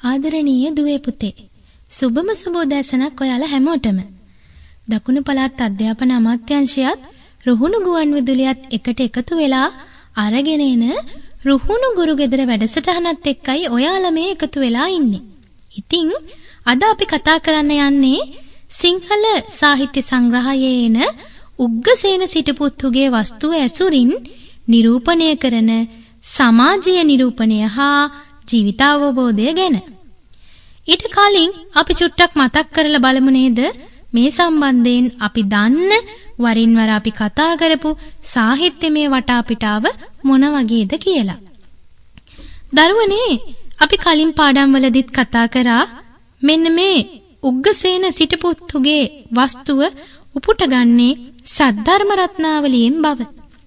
ආදරණීය දුවේ පුතේ, සුබම සුබෝදෑසනක් ඔයාලා හැමෝටම. දකුණු පළාත් අධ්‍යාපන අමාත්‍යාංශයත් රුහුණු ගුවන් විදුලියත් එකට එකතු වෙලා අරගෙන එන රුහුණු ගුරු ගෙදර වැඩසටහනත් එක්කයි ඔයාලා මේ එකතු වෙලා ඉන්නේ. ඉතින් අද අපි කතා කරන්න යන්නේ සිංහල සාහිත්‍ය සංග්‍රහයේ එන උග්ගසේන සිටුපුත්තුගේ වස්තුව ඇසුරින් නිරූපණය කරන සමාජීය නිරූපණය හා ජීවිතාවබෝධය ගැන. ඊට කලින් අපි චුට්ටක් මතක් කරලා බලමු නේද මේ සම්බන්ධයෙන් අපි දන්න වරින් වර අපි කතා කරපු සාහිත්‍යමය වටාපිටාව මොන වගේද කියලා. දරුවනේ අපි කලින් පාඩම්වලදීත් කතා කරා මෙන්න මේ උග්ගසේන සිටුපුත්තුගේ වස්තුව උපුටගන්නේ සද්ධර්ම රත්නාවලියෙන් බව.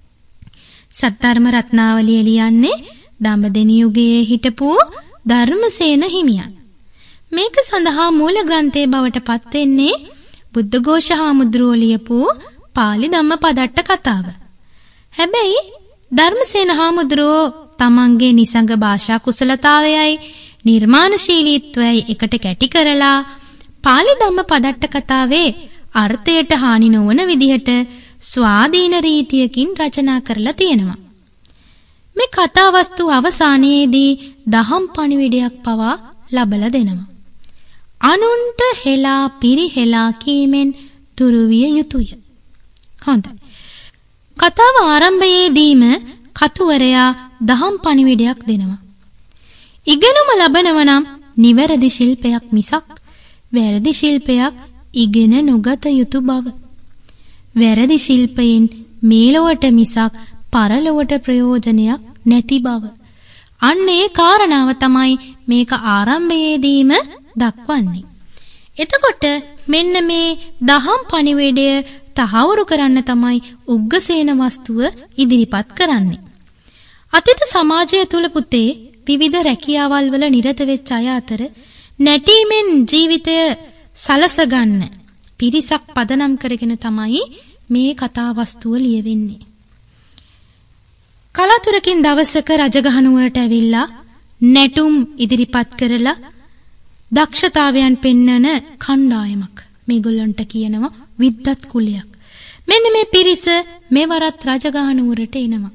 සද්ධර්ම රත්නාවලිය ලියන්නේ දඹදෙණි යුගයේ හිටපු ධර්මසේන හිමියන්. මේක සඳහා මූල ග්‍රන්ථයේ බවට පත් වෙන්නේ බුද්ධඝෝෂ හාමුදුරුවෝ ලියපු පාලි ධම්මපදට්ට කතාව. හැබැයි ධර්මසේන හාමුදුරුවෝ තමන්ගේ නිසංග භාෂා කුසලතාවයයි නිර්මාණශීලීත්වයයි එකට කැටි කරලා පාලි ධම්මපදට්ට කතාවේ අර්ථයට හානි නොවන විදිහට ස්වාධීන රීතියකින් රචනා කරලා තියෙනවා. මේ කතාවස්තු අවසානයේදී දහම් පණිවිඩයක් පවා ලබලා දෙනවා. අනුන්ට හෙලා පිරිහෙලා කීමෙන් දුරු විය යුතුය. හොඳයි. කතාව ආරම්භයේදීම කතුවරයා දහම් පණිවිඩයක් දෙනවා. ඉගෙනුම ලබනව නම් නිවැරදි ශිල්පයක් මිසක් වැරදි ශිල්පයක් ඉගෙන නොගත යුතු බව. වැරදි ශිල්පයෙන් මේලොවට මිසක් පරලොවට ප්‍රයෝජනයක් නැති බව. අන්නේ කාරණාව තමයි මේක ආරම්භයේදීම දක්වන්නේ. එතකොට මෙන්න මේ දහම් පණිවිඩය තහවුරු කරන්න තමයි උග්ගසේන වස්තුව ඉදිරිපත් කරන්නේ. අතීත සමාජය තුල පුතේ විවිධ රැකියාවල් වල නිරත වෙච්ච අය අතර නැටීමෙන් ජීවිතය සලසගන්න පිරිසක් පදනම් කරගෙන තමයි මේ කතා වස්තුව ලියවෙන්නේ. කලාතුරකින් දවසක රජගහ නුවරට ඇවිල්ලා නැටුම් ඉදිරිපත් කරලා දක්ෂතාවයන් පෙන්වන කණ්ඩායමක් මේගොල්ලන්ට කියනවා විද්වත් කුලයක්. මෙන්න මේ පිරිස මෙවරත් රජගහ නුවරට එනවා.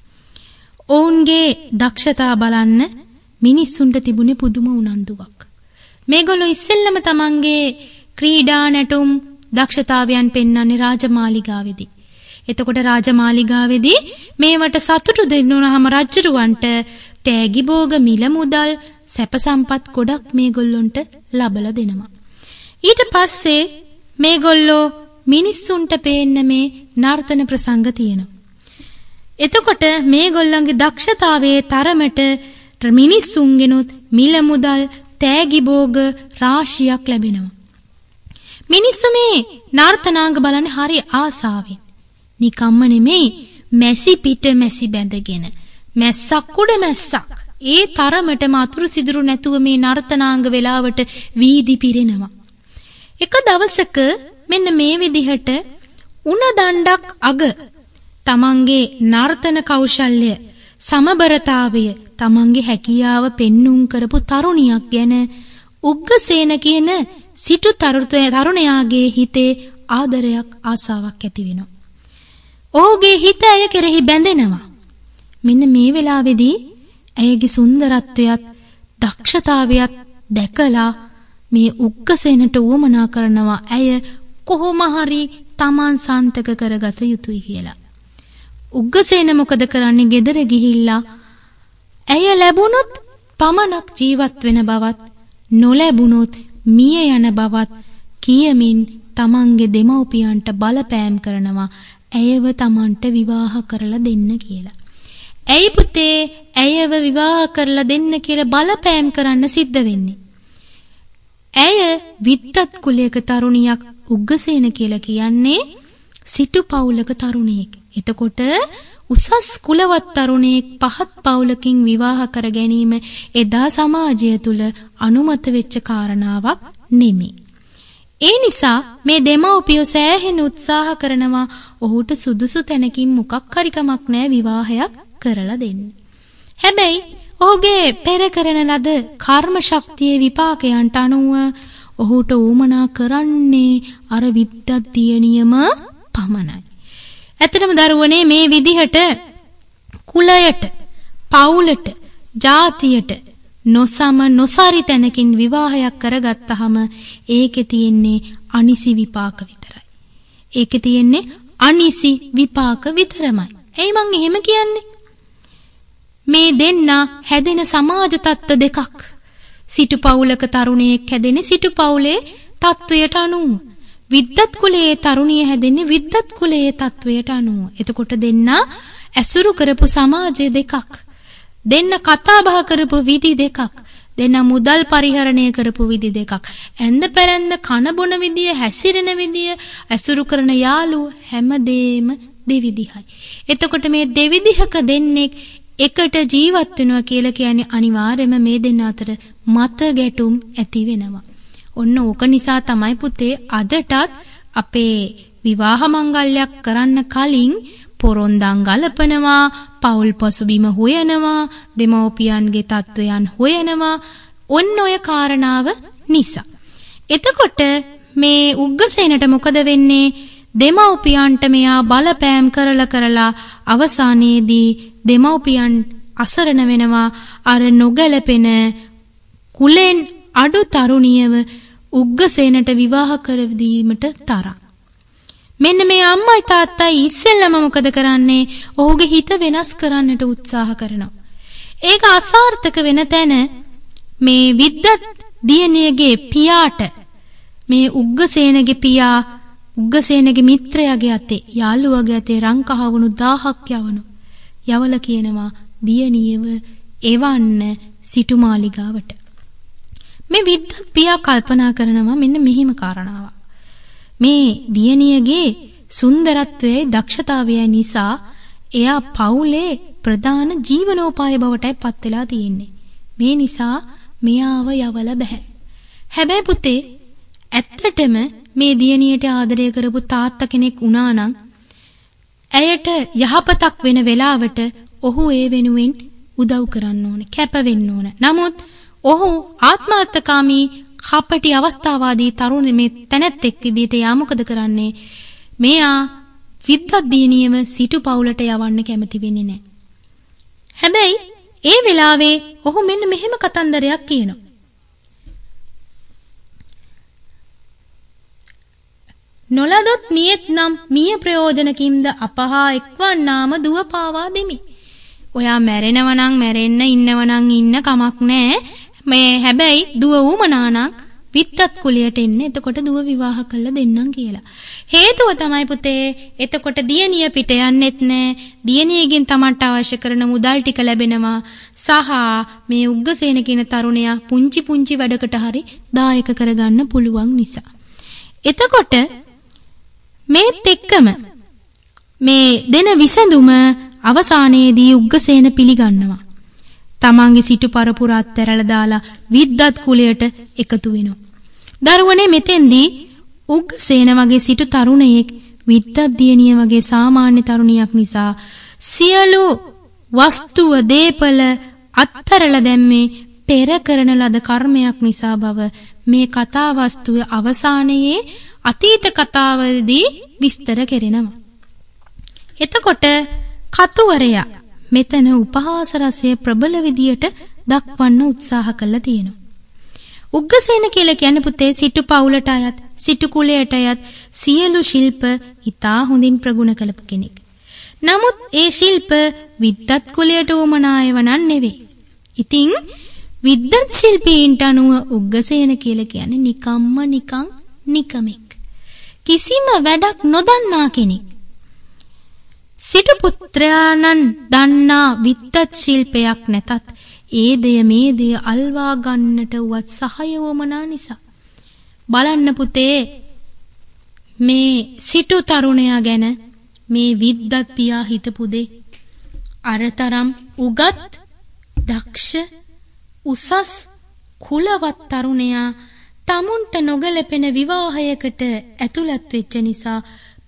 ඔවුන්ගේ දක්ෂතා බලන්න මිනිස්සුන්ට තිබුණේ පුදුම උනන්දුවක්. මේගොල්ලෝ ඉස්සෙල්ලම තමන්ගේ ක්‍රීඩා නැටුම් දක්ෂතාවයන් පෙන්වන්නේ රාජමාලිගාවේදී. එතකොට රාජමාලිගාවේදී මේවට සතුටු දෙන්නුනහම රජුරවන්ට තෑගි භෝග මිල මුදල් සැප සම්පත් ගොඩක් මේගොල්ලොන්ට ලබලා දෙනවා. ඊට පස්සේ මේගොල්ලෝ මිනිස්සුන්ට පේන්න මේ නර්තන ප්‍රසංග තියෙනවා. එතකොට මේගොල්ලන්ගේ දක්ෂතාවයේ තරමට මිනිස්සුන්ගෙනුත් මිල මුදල් තෑගි භෝග රාශියක් ලැබෙනවා. මිනිස්සු මේ නර්තනාංග බලන්නේ හරි ආසාවෙන්. නිකම්ම නෙමෙයි මැසි පිට මැසි බැඳගෙන මැස්සක් උඩ මැස්සක් ඒ තරමටම අතුරු සිදුරු නැතුව මේ නර්තනාංග වෙලාවට වීදි පිරෙනවා. එක දවසක මෙන්න මේ විදිහට උණ දණ්ඩක් අග තමන්ගේ නර්තන කෞශල්‍ය සමබරතාවය තමන්ගේ හැකියාව පෙන්눔 කරපු තරුණියක් ගැන උග්ගසේන කියන සිටු තරුණයාගේ හිතේ ආදරයක් ආසාවක් ඇති වෙනවා. ඔහුගේ හිත ඇය කෙරෙහි බැඳෙනවා. මෙන්න මේ වෙලාවේදී ඇයගේ සුන්දරත්වයත් දක්ෂතාවයත් දැකලා මේ උග්ගසේනට උවමනා කරනවා ඇය කොහොම හරි Taman සන්තක කරගත යුතුයි කියලා. උග්ගසේන මොකද කරන්නේ? ගෙදර ගිහිල්ලා ඇය ලැබුණොත් පමණක් ජීවත් වෙන බවත් නොලැබුණොත් මිය යන බවත් කියමින් තමන්ගේ දෙමව්පියන්ට බලපෑම් කරනවා ඇයව තමන්ට විවාහ කරලා දෙන්න කියලා. ඇයි පුතේ ඇයව විවාහ කරලා දෙන්න කියලා බලපෑම් කරන්න සිද්ධ වෙන්නේ? ඇය විද්වත් කුලයක තරුණියක්. උග්ගසේන කියලා කියන්නේ සිටු පවුලක තරුණියෙක්. එතකොට උසස් කුලවත් තරුණයෙක් පහත් පවුලකින් විවාහ කර ගැනීම එදා සමාජය තුල අනුමත වෙච්ච කාරණාවක් නෙමෙයි. ඒ නිසා මේ දෙමව්පියෝ සෑහෙන උත්සාහ කරනවා ඔහුට සුදුසු තැනකින් මොකක් හරි කමක් නැහැ විවාහයක් කරලා දෙන්න. හැබැයි ඔහුගේ පෙර කරන ලද කර්ම ශක්තියේ විපාකයන්ට අනුව ඔහුට උමනා කරන්නේ අර විද්දත් දියණියම පමණයි. ඇත්තටම දරුවනේ මේ විදිහට කුලයට, පවුලට, ජාතියට නොසරි තැනකින් විවාහයක් කරගත්තාම ඒකේ තියෙන්නේ අනිසි විපාක විතරයි. ඒකේ තියෙන්නේ අනිසි විපාක විතරමයි. එයි මං එහෙම කියන්නේ. මේ දෙන්න හැදෙන සමාජ තත්ත්ව දෙකක්. සිටු පවුලක තරුණයෙක් හැදෙන්නේ සිටු පවුලේ තත්වයට අනුව. විද්දත් කුලයේ තරුණිය හැදෙන්නේ විද්දත් කුලයේ තත්වයට අනුව. එතකොට දෙන්න ඇසුරු කරපු සමාජය දෙකක්. දෙන්න කතා බහ කරපු විදි දෙකක්. දෙන්න මුදල් පරිහරණය කරපු විදි දෙකක්. ඇඳ පැළඳ කන බොන විදිය, හැසිරෙන විදිය, ඇසුරු කරන යාළුවෝ හැමදේම දෙවිදිහයි. එතකොට මේ දෙවිදිහක දෙන්නෙක් එකට ජීවත් වෙනවා කියලා කියන්නේ අනිවාර්යයෙන්ම මේ දෙන්න අතර මත ගැටුම් ඇති වෙනවා. ඔන්න ඕක නිසා තමයි පුතේ අදටත් අපේ විවාහ මංගල්‍යයක් කරන්න කලින් පොරොන්දම් ගලපනවා, පෞල් පසුබිම හොයනවා, දෙමව්පියන්ගේ තත්වයන් හොයනවා. ඔන්න ඔය කාරණාව නිසා. එතකොට මේ උග්ගසේනට මොකද වෙන්නේ? දෙමව්පියන්ට මෙයා බලපෑම් කරලා අවසානයේදී දෙමව්පියන් අසරණ වෙනවා. අර නොගැලපෙන කුලෙන් අඩු තරුණියව උග්ගසේනට විවාහ කර දීමට තරම්. මෙන්න මේ අම්මයි තාත්තයි ඉස්සෙල්ලම මොකද කරන්නේ? ඔහුගේ හිත වෙනස් කරන්නට උත්සාහ කරනවා. ඒක අසාර්ථක වෙන තැන මේ විද්දත් දියණියගේ පියාට මේ උග්ගසේනගේ පියා උග්ගසේනගේ මිත්‍රයාගේ අතේ යාළුවාගේ අතේ රං කහවණු 1000ක් යවල කියනවා දියණියව එවන්න සිටුමාලිගාවට. මේ විද්දත් පියා කල්පනා කරනවා මෙන්න මෙහිම කාරණාවක්. මේ දියණියගේ සුන්දරත්වයේ දක්ෂතාවයයි නිසා එයා පවුලේ ප්‍රධාන ජීවනෝපාය බවටයි පත් වෙලා තියෙන්නේ. මේ නිසා මෙයාව යවලා බෑ. හැබැයි පුතේ ඇත්තටම මේ දියණියට ආදරය කරපු තාත්තා කෙනෙක් වුණා නම් ඇයට යහපතක් වෙන වෙලාවට ඔහු ඒ වෙනුවෙන් උදව් කරන්න ඕනේ, කැප වෙන්න ඕනේ. නමුත් ඔහු ආත්මార్థකාමී කපටි අවස්ථාවාදී තරුණ මේ තැනැත්තෙක් විදිහට යා මොකද කරන්නේ? මෙයා විද්දත් දියණියව සිටු පවුලට යවන්න කැමති වෙන්නේ නැහැ. හැබැයි ඒ වෙලාවේ ඔහු මෙන්න මෙහෙම කතන්දරයක් කියනවා. නොලදොත් නියත් නම් මිය ප්‍රයෝජනකින්ද අපහා එක්වන්නාම දුව පාවා දෙමි. ඔයා මැරෙනව නම් මැරෙන්න, ඉන්නව නම් ඉන්න කමක් නැහැ. මේ හැබැයි දුව උමනා නම් විද්දත් කුලයට එන්න. එතකොට දුව විවාහ කළා දෙන්නම් කියලා. හේතුව තමයි පුතේ එතකොට දියණිය පිට යන්නෙත් නැහැ. දියණියගෙන් තමන්ට අවශ්‍ය කරන මුදල් ටික ලැබෙනවා. සහ මේ උග්ගසේන කියන තරුණයා පුංචි වැඩකට හරි දායක කරගන්න පුළුවන් නිසා. එතකොට මේත් එක්කම මේ දෙන විසඳුම අවසානයේදී උග්ගසේන පිළිගන්නවා. තමන්ගේ සිටු පරපුර අත්හැරලා දාලා විද්දත් කුලයට එකතු වෙනවා. දරුවනේ මෙතෙන්දී උග්ගසේන වගේ සිටු තරුණයෙක් විද්දත් දියණිය වගේ සාමාන්‍ය තරුණියක් නිසා සියලු වස්තුව දීපල අත්හැරලා දැම්මේ පෙර කරන ලද කර්මයක් නිසා බව මේ කතා වස්තුව අවසානයේ අතීත කතාවේදී විස්තර කෙරෙනවා. එතකොට කතුවරයා මෙතන උපහාස රසය ප්‍රබල විදියට දක්වන්න උත්සාහ කළා තියෙනවා. උග්ගසේන කියලා කියන්නේ පුතේ සිටු පවුලට අයත්, සිටු කුලයට අයත් සියලු ශිල්ප ඉතා හොඳින් ප්‍රගුණ කළපු කෙනෙක්. නමුත් ඒ ශිල්ප විද්දත් කුලයට උමනායව නෙවෙයි. ඉතින් විද්දත් ශිල්පීන්ට අනුව උග්ගසේන කියලා කියන්නේ නිකමෙක්. කිසිම වැඩක් නොදන්නා කෙනෙක්. සිටු පුත්‍රයාණන් දන්නා විද්දත් ශිල්පයක් නැතත් ඒ දෙය මේ දෙය අල්වා ගන්නට උවත් සහය වමනා නිසා. බලන්න පුතේ මේ සිටු තරුණයා ගැන මේ විද්දත් පියා හිතපු දේ අරතරම් උගත් දක්ෂ උසස් කුලවත් තරුණයා තමුන්ට නොගැලපෙන විවාහයකට ඇතුළත් වෙච්ච නිසා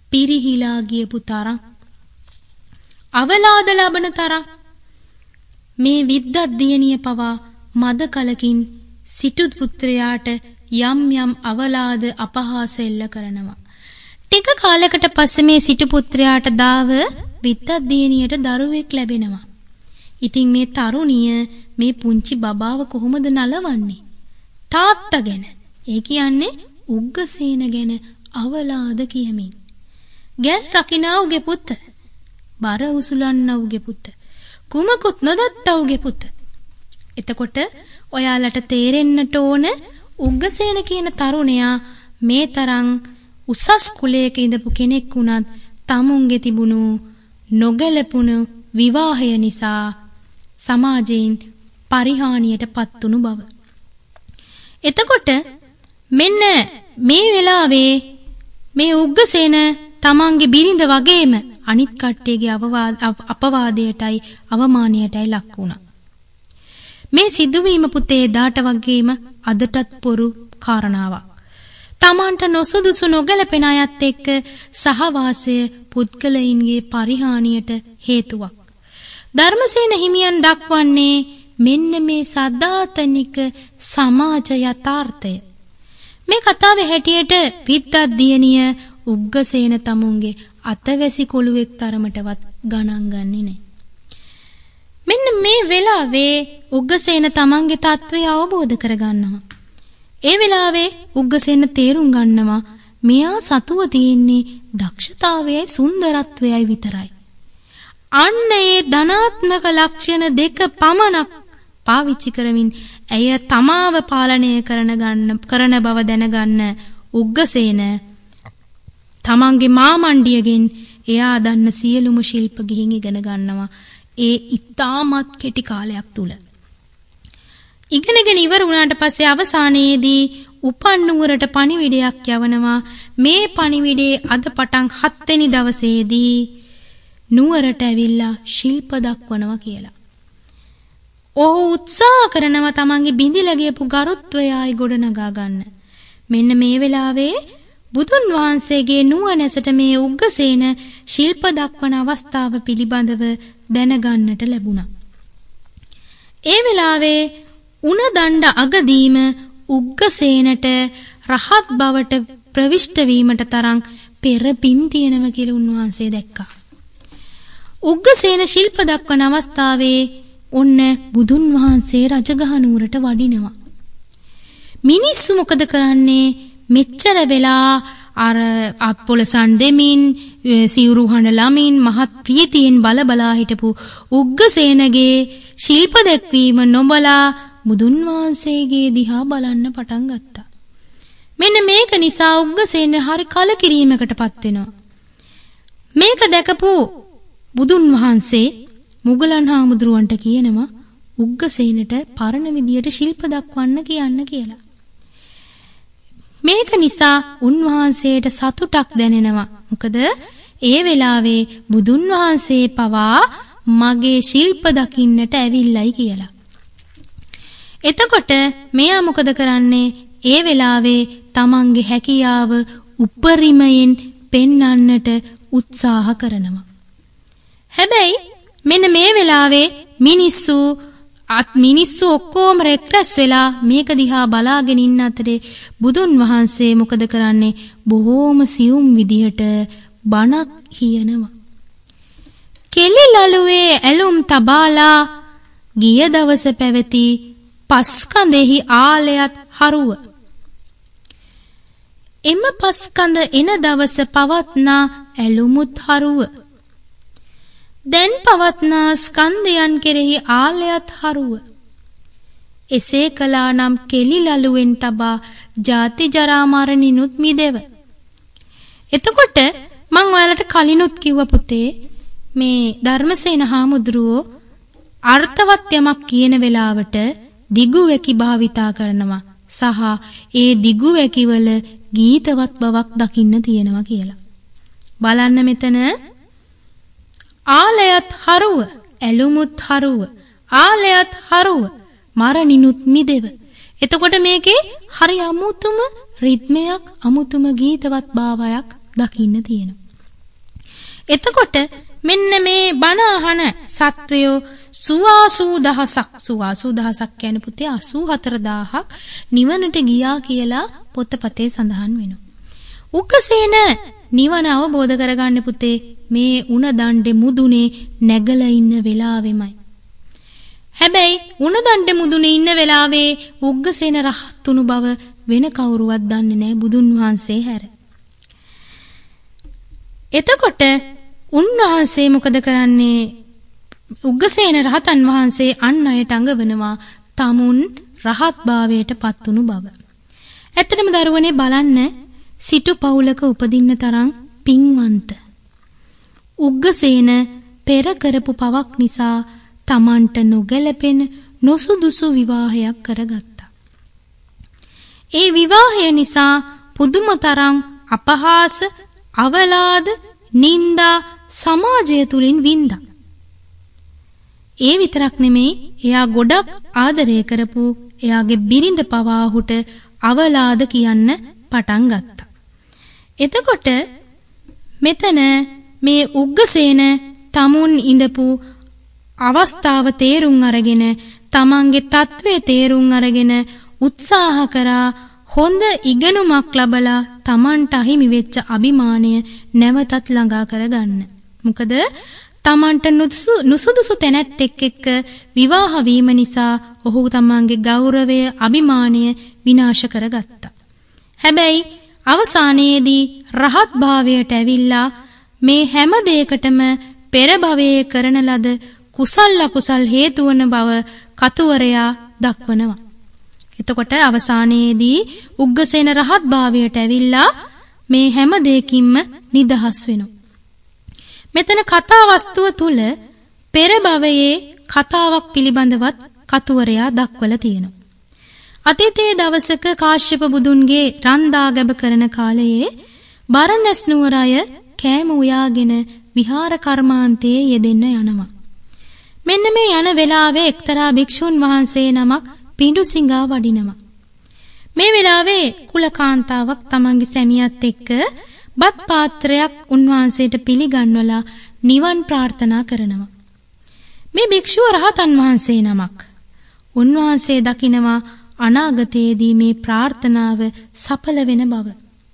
පිරිහිලා ගියපු තරම් අවලාද ලබන තරම් මේ විද්දත් දියණිය පවා මද කලකින් සිටු පුත්‍රයාට යම් යම් අවලාද අපහාස එල්ල කරනවා. ටික කාලයකට පස්සේ මේ සිටු පුත්‍රයාට දාව විද්දත් දියණියට දරුවෙක් ලැබෙනවා. ඉතින් මේ තරුණිය මේ පුංචි බබාව කොහොමද නලවන්නේ? තාත්තා ගැන, ඒ කියන්නේ උග්ගසේන ගැන අවලාද කියමින්. ගැල් රකිනා උගේ පුත, බර උසුලන්නා උගේ පුත, කුමකුත් නොදත්තා උගේ පුත. එතකොට ඔයාලට තේරෙන්නට ඕන උග්ගසේන කියන තරුණයා මේ තරම් උසස් කුලයක ඉඳපු කෙනෙක් වුණත් තමුන්ගේ තිබුණු නොගැලපුණු විවාහය නිසා සමාජයෙන් පරිහානියට පත්තුණු බව. එතකොට මෙන්න මේ වෙලාවේ මේ උග්ගසේන තමන්ගේ බිරිඳ වගේම අනිත් කට්ටියගේ අපවාදයටයි අවමානයටයි ලක් වුණා. මේ සිදුවීම පුතේ දාට වගේම අදටත් පොරු කාරණාවක්. තමන්ට නොසුදුසු නොගැලපෙන අයත් එක්ක සහවාසය පුද්ගලයින්ගේ පරිහානියට හේතුවක්. ධර්මසේන හිමියන් දක්වන්නේ මෙන්න මේ සදාතනික සමාජ යථාර්ථය. මේ කතාවේ හැටියට විද්දත් දියණිය උග්ගසේන තමුන්ගේ අතවැසි කොළුවෙක් තරමටවත් ගණන් ගන්නේ නැහැ. මෙන්න මේ වෙලාවේ උග්ගසේන තමන්ගේ තත්ත්වය අවබෝධ කරගන්නවා. ඒ වෙලාවේ උග්ගසේන තේරුම් ගන්නවා මෙයා සතුව තියෙන්නේ දක්ෂතාවයයි සුන්දරත්වයයි විතරයි. අන්න ඒ ධනාත්මක ලක්ෂණ දෙක පමණක් පාවිච්චි කරමින් ඇය තමාව පාලනය කරන බව දැනගන්න උග්ගසේන තමන්ගේ මාමණ්ඩියගෙන් එයා දන්න සියලුම ශිල්ප ගිහින් ඉගෙන ගන්නවා. ඒ ඉතාමත් කෙටි කාලයක් තුල. ඉගෙනගෙන ඉවර වුණාට පස්සේ අවසානයේදී උපන් නුවරට පණිවිඩයක් යවනවා. මේ පණිවිඩේ අද පටන් 7 වෙනි දවසේදී නුවරට ඇවිල්ලා ශිල්ප දක්වනවා කියලා. ඔහු උත්සාහ කරනවා තමන්ගේ බිඳිලා ගියපු ගරුත්වය ආයි ගොඩනගා ගන්න. මෙන්න මේ වෙලාවේ බුදුන් වහන්සේගේ නුවණැසට මේ උග්ගසේන ශිල්ප දක්වන අවස්ථාව පිළිබඳව දැනගන්නට ලැබුණා. ඒ වෙලාවේ උණ දණ්ඩ අගදීම උග්ගසේනට රහත් බවට ප්‍රවිෂ්ඨ වීමට තරම් පෙර පින් තියෙනවා කියලා උන්වහන්සේ දැක්කා. උග්ගසේන ශිල්ප දක්වන අවස්ථාවේ ඔන්න බුදුන් වහන්සේ රජගහ නුවරට වඩිනවා. මිනිස්සු මොකද කරන්නේ? මෙච්චර වෙලා අර අපොලසන් දෙමින් සිවුරු හඬලමින් මහත් ප්‍රීතියෙන් බලා හිටපු උග්ගසේනගේ ශිල්ප දැක්වීම නොබලා බුදුන් වහන්සේගේ දිහා බලන්න පටන් ගත්තා. මෙන්න මේක නිසා උග්ගසේන හරි කලකිරීමකටපත් වෙනවා. මේක දැකපු බුදුන් වහන්සේ මුගලන් හාමුදුරුවන්ට කියනවා උග්ගසේනට පරණ විදියට ශිල්ප දක්වන්න කියන්න කියලා. මේක නිසා උන්වහන්සේට සතුටක් දැනෙනවා. මොකද ඒ වෙලාවේ බුදුන් වහන්සේ පවා මගේ ශිල්ප දකින්නට ඇවිල්ලයි කියලා. එතකොට මෙයා මොකද කරන්නේ? ඒ වෙලාවේ තමන්ගේ හැකියාව උපරිමයෙන් පෙන්වන්නට උත්සාහ කරනවා. හැබැයි මෙන්න මේ වෙලාවේ මිනිස්සු ඔක්කොම රැස් වෙලා මේක දිහා බලාගෙන ඉන්න අතරේ බුදුන් වහන්සේ මොකද කරන්නේ? බොහෝම සියුම් විදිහට බණක් කියනවා. කෙලිලලුවේ ඇලුම් තබාලා ගිය දවස පැවති පස්කඳෙහි ආලයත් හරුව. එම පස්කඳ එන දවස පවත්නා ඇලුමුත් හරුව. දැන් පවත්නා ස්කන්ධයන් කෙරෙහි ආලයත් හරුව. එසේ කළා නම් කෙලිලලුවෙන් තබා ජාති ජරා මරණිනුත් මිදෙව. එතකොට මං ඔයාලට කලිනුත් කිව්ව පුතේ මේ ධර්මසේන හාමුදුරුවෝ අර්ථවත් යමක් කියන වෙලාවට දිගු වැකි භාවිතා කරනවා සහ ඒ දිගු වැකිවල ගීතවත් බවක් දකින්න තියෙනවා කියලා. බලන්න මෙතන ආලයත් හරුව, ඇලුමුත් හරුව, ආලයත් හරුව, මරණිනුත් මිදෙව. එතකොට මේකේ හරි අමුතුම රිද්මයක්, අමුතුම ගීතවත් භාවයක් දකින්න තියෙනවා. එතකොට මෙන්න මේ බණ අහන සත්වයෝ සුවාසූ දහසක් කියන පුතේ 84000ක් නිවනට ගියා කියලා පොතපතේ සඳහන් වෙනවා. උග්ගසේන නිවන අවබෝධ කරගන්න පුතේ මේ උණ දණ්ඩේ මුදුනේ නැගලා ඉන්න වෙලාවෙමයි. හැබැයි උණ දණ්ඩේ මුදුනේ ඉන්න වෙලාවේ උග්ගසේන රහත් වුණු බව වෙන කවුරුවත් දන්නේ නැහැ බුදුන් වහන්සේ හැර. එතකොට උන්වහන්සේ මොකද කරන්නේ? උග්ගසේන රහතන් වහන්සේ අන් අයට අඟවනවා tamun රහත් භාවයට පත් වුණු බව. ඇත්තටම දරුවනේ බලන්න සිටු පවුලක උපදින්න තරම් පින්වන්ත උග්ගසේන පෙර කරපු පවක් නිසා තමන්ට නොගැලපෙන නොසුදුසු විවාහයක් කරගත්තා. ඒ විවාහය නිසා පුදුම තරම් අපහාස, අවලාද, නිന്ദා සමාජය තුලින් වින්දා. ඒ විතරක් නෙමෙයි එයා ගොඩක් ආදරය කරපු එයාගේ බිරිඳ පවා ඔහුට අවලාද කියන්න පටන් ගත්තා. එතකොට මෙතන මේ උග්ගසේන tamun ඉඳපු අවස්ථාව තේරුම් අරගෙන තමන්ගේ තත්වයේ තේරුම් අරගෙන උත්සාහ කරා හොඳ ඉගෙනුමක් ලබලා තමන්ට අහිමි වෙච්ච අභිමානය නැවතත් ළඟා කරගන්න. මොකද තමන්ට නුසුදුසු තැනැත්තෙක් එක්ක විවාහ වීම නිසා ඔහු තමන්ගේ ගෞරවය, අභිමානය විනාශ කරගත්තා. හැබැයි අවසානයේදී රහත් භාවයට ඇවිල්ලා මේ හැම දෙයකටම පෙර භවයේ කරන ලද කුසල් අකුසල් හේතු වන බව කතුවරයා දක්වනවා. එතකොට අවසානයේදී උග්ගසේන රහත් භාවයට ඇවිල්ලා මේ හැම දෙයකින්ම නිදහස් වෙනවා. මෙතන කතා වස්තුව තුල පෙර භවයේ කතාවක් පිළිබඳවත් කතුවරයා දක්වලා තියෙනවා. අතීතයේ දවසක කාශ්‍යප බුදුන්ගේ රන්දාගැබ කරන කාලයේ බරණැස් නුවර අය කෑම උයාගෙන විහාර කර්මාන්තයේ යෙදෙන්න යනවා. මෙන්න මේ යන වෙලාවේ එක්තරා භික්ෂුන් වහන්සේ නමක් පිඬුසිඟා වඩිනවා. මේ වෙලාවේ කුලකාන්තාවක් තමන්ගේ සැමියාත් එක්ක බත් පාත්‍රයක් උන්වහන්සේට පිළිගන්වලා නිවන් ප්‍රාර්ථනා කරනවා. මේ භික්ෂුව රහතන් වහන්සේ නමක්. උන්වහන්සේ දකිනවා අනාගතයේදී මේ ප්‍රාර්ථනාව සඵල වෙන බව.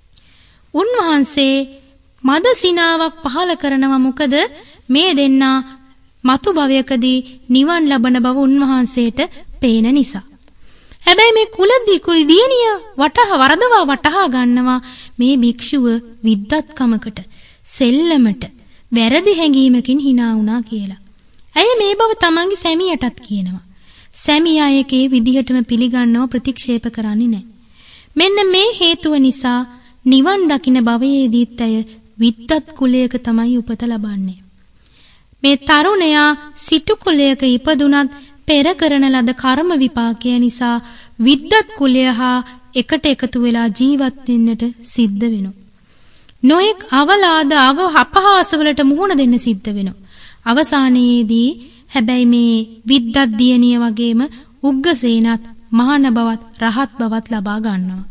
උන්වහන්සේ මද සිනාවක් පහල කරනවා. මොකද මේ දෙන්නා මතු භවයකදී නිවන් ලබන බව උන්වහන්සේට පේන නිසා. හැබැයි මේ කුලදියණිය වටහා ගන්නවා මේ භික්ෂුව විද්වත්කමකට, සෙල්ලමට, වැරදි හැඟීමකින් hina වුණා කියලා. ඇය මේ බව තමන්ගේ සැමියාටත් කියනවා. සැමියා ඒකේ විදිහටම පිළිගන්නව ප්‍රතික්ෂේප කරන්නේ නැහැ. මෙන්න මේ හේතුව නිසා නිවන් දකින භවයේදීත් ඇය විද්වත් කුලයක තමයි උපත ලබන්නේ. මේ තරුණයා සිටු කුලයක ඉපදුනත් පෙර කරන ලද කර්ම විපාකය නිසා විද්වත් කුලය හා එකට එකතු වෙලා ජීවත් වෙන්නට සිද්ධ වෙනවා. නොඑක් අවලාද අපහාසවලට මුහුණ දෙන්න සිද්ධ වෙනවා. අවසානයේදී හැබැයි මේ විද්වත් දියණිය වගේම උග්ගසේනත් මහාන බවත් රහත් බවත් ලබා ගන්නවා.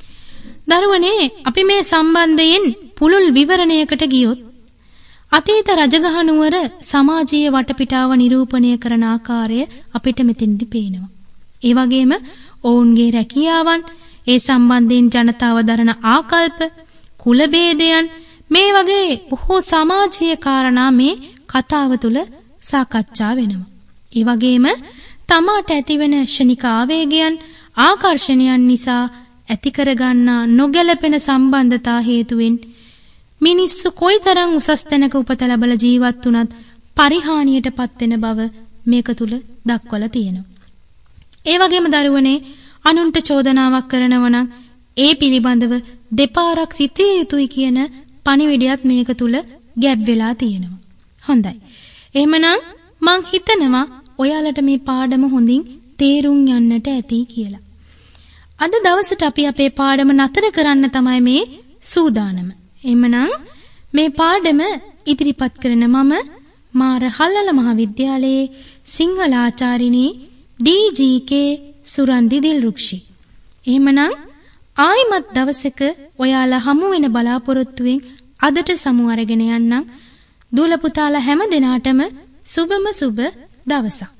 දරුවනේ අපි මේ සම්බන්ධයෙන් පුළුල් විවරණයකට ගියොත් අතීත රජගහ නුවර සමාජීය වටපිටාව නිරූපණය කරන ආකාරය අපිට මෙතෙන්දි පේනවා. ඒ වගේම ඔවුන්ගේ රැකියාවන්, ඒ සම්බන්ධයෙන් ජනතාව දරන ආකල්ප, කුල භේදයන් මේ වගේ බොහෝ සමාජීය කාරණා මේ කතාව තුළ සාකච්ඡා වෙනවා. ඒ වගේම තමාට ඇතිවන ක්ෂණික ආවේගයන්, ආකර්ෂණයන් නිසා ඇති කරගන්නා නොගැලපෙන සම්බන්ධතා හේතුවෙන් මිනිස්සු කොයිතරම් උසස් තැනක උපත ලැබලා ජීවත් වුණත් පරිහානියටපත් වෙන බව මේක තුල දක්වලා තියෙනවා. ඒ වගේම දරුවනේ අනුන්ට චෝදනාවක් කරනවා නම් ඒ පිළිබඳව දෙපාරක් සිතිය යුතුයි කියන පණිවිඩයත් මේක තුල ගැබ් වෙලා තියෙනවා. හොඳයි. එහෙමනම් මං හිතනවා ඔයාලට මේ පාඩම හොඳින් තේරුම් යන්නට ඇති කියලා. අද දවසට අපි අපේ පාඩම නතර කරන්න තමයි මේ සූදානම. එhmenan මේ පාඩම ඉදිරිපත් කරන මම මාර හල්ලල මහාවිද්‍යාලයේ සිංහල ආචාර්යිනී ඩී.ජී.කේ. සුරන්දි දිල්රුක්ෂි. එහෙමනම් ආයිමත් දවසක ඔයාලා හමු වෙන බලාපොරොත්තුවෙන් අදට සමු අරගෙන යන්නම්. දූල පුතාලා හැම දිනාටම සුබම සුබ දවසක්.